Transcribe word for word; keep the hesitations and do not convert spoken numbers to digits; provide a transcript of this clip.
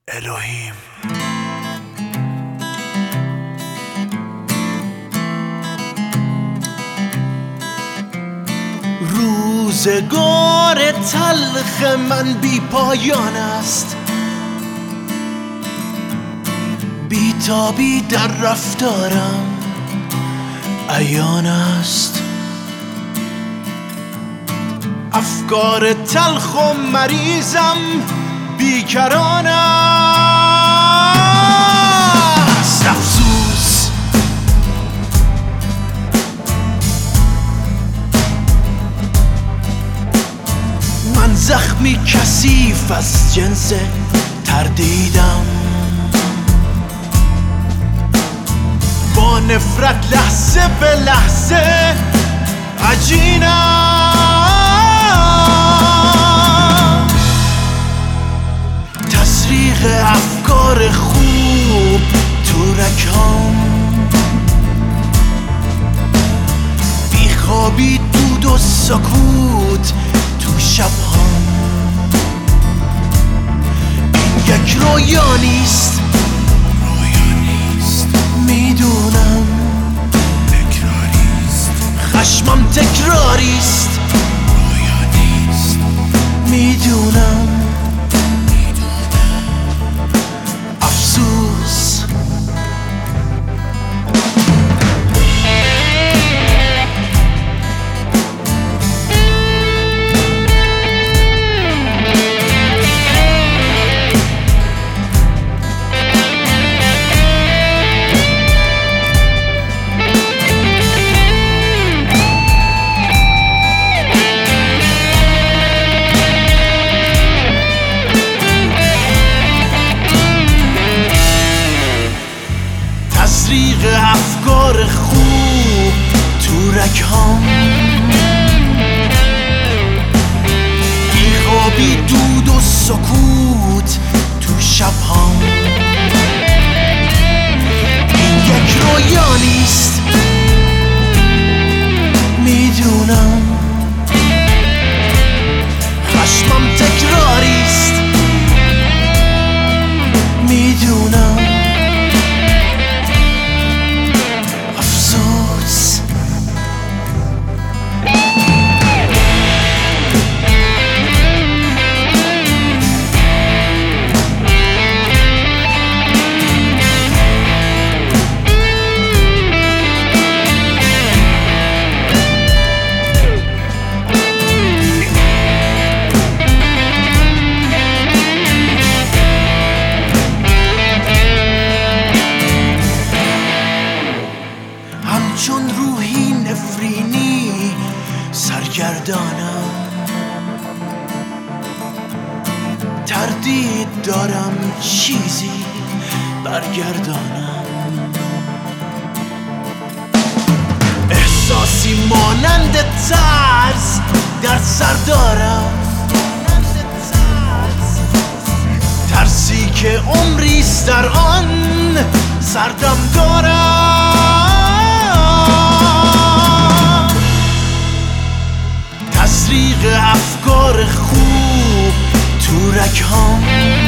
الهیم روزگار تلخ من بی پایان است، بی تابی در رفتارم عیان است. افکار تلخ و مریضم بیکران است. افسوس من زخمی کثیف از جنس تردیدم، با نفرت لحظه به لحظه عجینم. تسریق افکار خوب تو رکام، بیخوابی دود و سکوت تو شبهام. این یک رویا نیست، میدونم تکراریست. خشمم تکراریست، رویا نیست. میدونم افسوس تسریق افکار خوب تو رکام، بیخوابی دود و سکوت تو شبهام. این یک رویا نیست، میدونم خشمم تکراریست. میدونم چون روحی نفرینی سرگردانم، تردید دارم چیزی برگردانم. احساسی مانند ترس در سر دارم، ترسی که عمریست در آن سردم دارم. تسریق افکار خوب تو رکام،